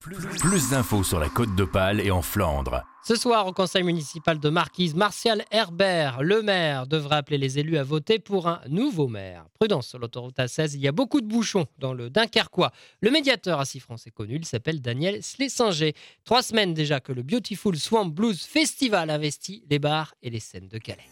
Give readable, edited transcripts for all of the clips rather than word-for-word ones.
Plus d'infos sur la Côte d'Opale et en Flandre. Ce soir, au conseil municipal de Marquise, Martial Herbert, le maire, devrait appeler les élus à voter pour un nouveau maire. Prudence sur l'autoroute A16, il y a beaucoup de bouchons dans le Dunkerquois. Le médiateur à Siffrance est connu, il s'appelle Daniel Slesinger. 3 semaines déjà que le Beautiful Swamp Blues Festival investit les bars et les scènes de Calais.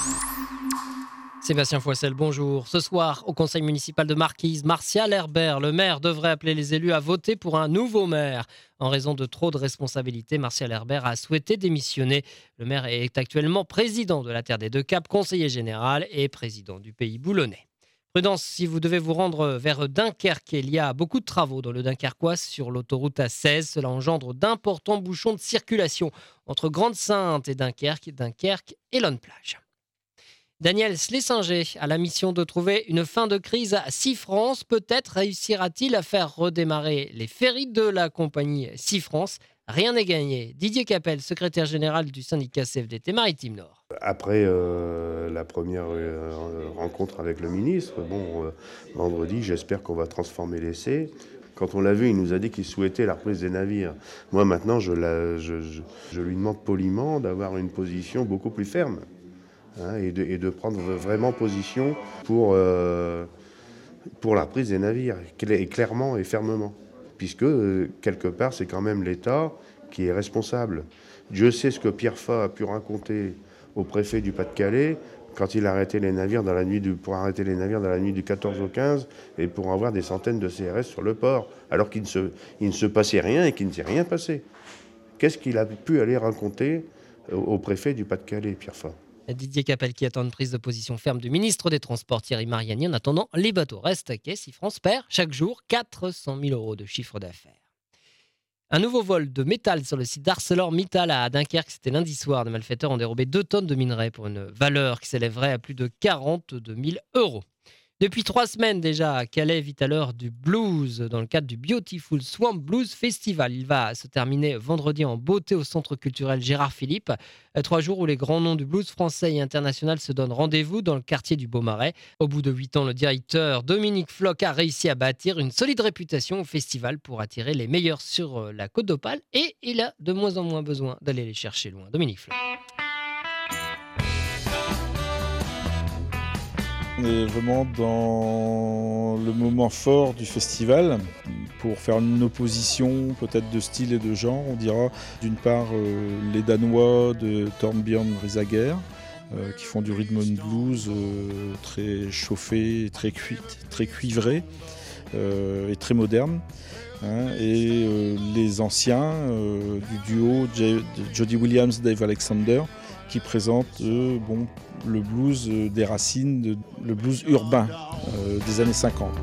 Sébastien Foissel, bonjour. Ce soir, au conseil municipal de Marquise, Martial Herbert, le maire, devrait appeler les élus à voter pour un nouveau maire. En raison de trop de responsabilités, Martial Herbert a souhaité démissionner. Le maire est actuellement président de la Terre des Deux Caps, conseiller général et président du Pays Boulonnais. Prudence, si vous devez vous rendre vers Dunkerque, il y a beaucoup de travaux dans le Dunkerquois sur l'autoroute A16. Cela engendre d'importants bouchons de circulation entre Grande-Sainte et Dunkerque et Lonne-Plage. Daniel Slesinger a la mission de trouver une fin de crise à Siffrance. Peut-être réussira-t-il à faire redémarrer les ferries de la compagnie Siffrance. Rien n'est gagné. Didier Capel, secrétaire général du syndicat CFDT Maritime Nord. Après la première rencontre avec le ministre, vendredi, j'espère qu'on va transformer l'essai. Quand on l'a vu, il nous a dit qu'il souhaitait la reprise des navires. Moi, maintenant, je lui demande poliment d'avoir une position beaucoup plus ferme. Et de prendre vraiment position pour la reprise des navires, clairement et fermement. Puisque, quelque part, c'est quand même l'État qui est responsable. Dieu sait ce que Pierre Fa a pu raconter au préfet du Pas-de-Calais quand il a arrêté les navires pour arrêter les navires dans la nuit du 14 au 15 et pour avoir des centaines de CRS sur le port, alors qu'il ne se passait rien et qu'il ne s'est rien passé. Qu'est-ce qu'il a pu aller raconter au préfet du Pas-de-Calais, Pierre Fa ? Didier Capel qui attend une prise de position ferme du ministre des Transports Thierry Mariani. En attendant, les bateaux restent à quai. Siffrance perd chaque jour 400 000 € de chiffre d'affaires. Un nouveau vol de métal sur le site d'ArcelorMittal à Dunkerque. C'était lundi soir. Des malfaiteurs ont dérobé 2 tonnes de minerais pour une valeur qui s'élèverait à plus de 42 000 €. Depuis 3 semaines déjà, Calais vit à l'heure du blues dans le cadre du Beautiful Swamp Blues Festival. Il va se terminer vendredi en beauté au centre culturel Gérard Philippe. 3 jours où les grands noms du blues français et international se donnent rendez-vous dans le quartier du Beaumarais. Au bout de 8 ans, le directeur Dominique Floch a réussi à bâtir une solide réputation au festival pour attirer les meilleurs sur la Côte d'Opale. Et il a de moins en moins besoin d'aller les chercher loin. Dominique Floch. On est vraiment dans le moment fort du festival. Pour faire une opposition peut-être de style et de genre, on dira d'une part les Danois de Torbjörn Risager qui font du rhythm and blues très chauffé, très cuivré et très moderne. Et les anciens du duo Jody Williams, Dave Alexander, qui présente le blues des racines, le blues urbain des années 50.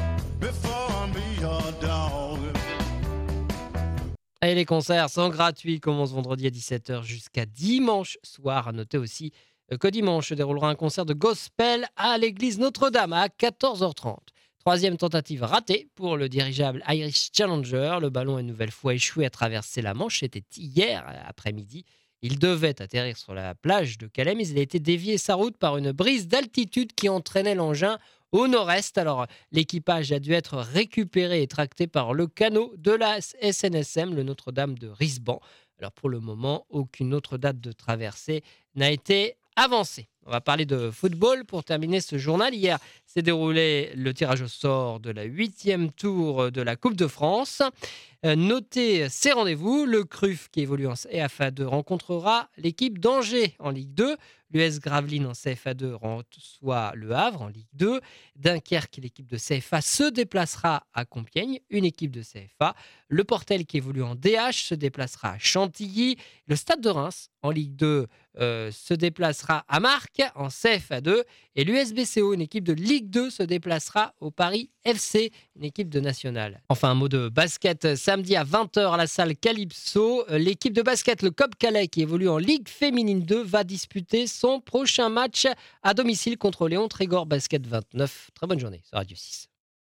Et les concerts sont gratuits, commencent vendredi à 17h jusqu'à dimanche soir. À noter aussi que dimanche se déroulera un concert de gospel à l'église Notre-Dame à 14h30. 3e tentative ratée pour le dirigeable Irish Challenger. Le ballon a une nouvelle fois échoué à traverser la Manche. C'était hier après-midi. Il devait atterrir sur la plage de Calais, mais il a été dévié sa route par une brise d'altitude qui entraînait l'engin au nord-est. Alors, l'équipage a dû être récupéré et tracté par le canot de la SNSM, le Notre-Dame de Risban. Alors, pour le moment, aucune autre date de traversée n'a été avancée. On va parler de football pour terminer ce journal. Hier s'est déroulé le tirage au sort de la 8e tour de la Coupe de France. Notez ces rendez-vous. Le CRUF, qui évolue en CFA2, rencontrera l'équipe d'Angers en Ligue 2. L'US Gravelines en CFA2 reçoit le Havre en Ligue 2. Dunkerque, l'équipe de CFA, se déplacera à Compiègne, une équipe de CFA. Le Portel, qui évolue en DH, se déplacera à Chantilly. Le Stade de Reims, en Ligue 2, se déplacera à Marques en CFA2. Et l'USBCO, une équipe de Ligue 2, se déplacera au Paris FC, une équipe de National. Enfin, un mot de basket. Samedi à 20h à la salle Calypso, l'équipe de basket, le COP Calais, qui évolue en Ligue Féminine 2, va disputer son prochain match à domicile contre Léon Trégor Basket 29. Très bonne journée sur Radio 6.